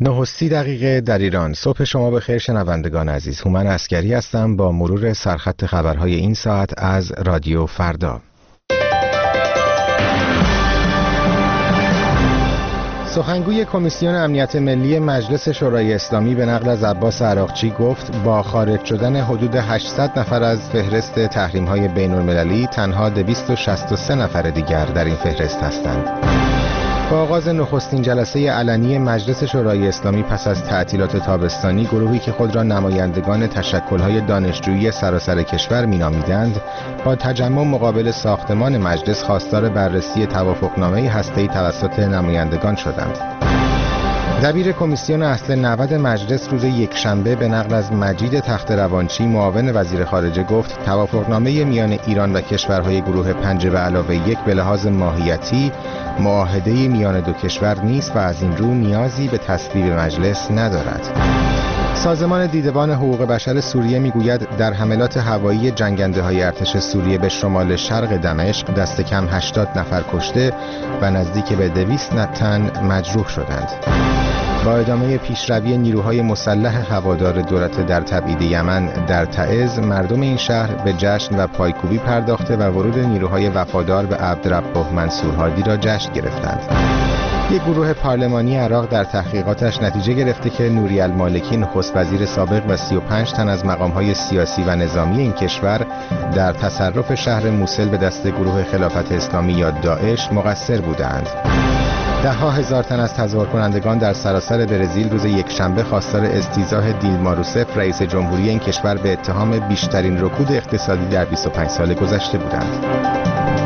9:30 در ایران. صبح شما بخیر شنوندگان عزیز. هومن عسکری هستم با مرور سرخط خبرهای این ساعت از رادیو فردا. سخنگوی کمیسیون امنیت ملی مجلس شورای اسلامی به نقل از عباس عراقچی گفت با خارج شدن حدود 800 نفر از فهرست تحریم‌های بین‌المللی تنها 263 نفر دیگر در این فهرست هستند. با آغاز نخستین جلسه علنی مجلس شورای اسلامی پس از تعطیلات تابستانی، گروهی که خود را نمایندگان تشکل‌های دانشجویی سراسر کشور می‌نامیدند، با تجمع مقابل ساختمان مجلس خواستار بررسی توافقنامه هسته‌ای توسط نمایندگان شدند. دبیر کمیسیون اصل 90 مجلس روز یکشنبه به نقل از مجید تخت‌روانچی معاون وزیر خارجه گفت توافقنامه میان ایران و کشورهای گروه 5+1 به لحاظ ماهیتی معاهده میان دو کشور نیست و از این رو نیازی به تصویب مجلس ندارد. سازمان دیدبان حقوق بشر سوریه میگوید در حملات هوایی جنگنده‌های ارتش سوریه به شمال شرق دمشق دست کم 80 نفر کشته و نزدیک به 200 تن مجروح شدند. با ادامه پیشروی نیروهای مسلح هوادار دولت در تبعید یمن در تعز، مردم این شهر به جشن و پایکوبی پرداخته و ورود نیروهای وفادار به عبدربه منصور هادی را جشن گرفتند. یک گروه پارلمانی عراق در تحقیقاتش نتیجه گرفته که نوری المالکی نخست وزیر سابق و 35 تن از مقام‌های سیاسی و نظامی این کشور در تصرف شهر موصل به دست گروه خلافت اسلامی یا داعش مقصر بودند. ده‌ها هزار تن از تظاهر کنندگان در سراسر برزیل روز یکشنبه خواستار استیضاح دیلما روسف رئیس جمهوری این کشور به اتهام بیشترین رکود اقتصادی در 25 سال گذشته بودند.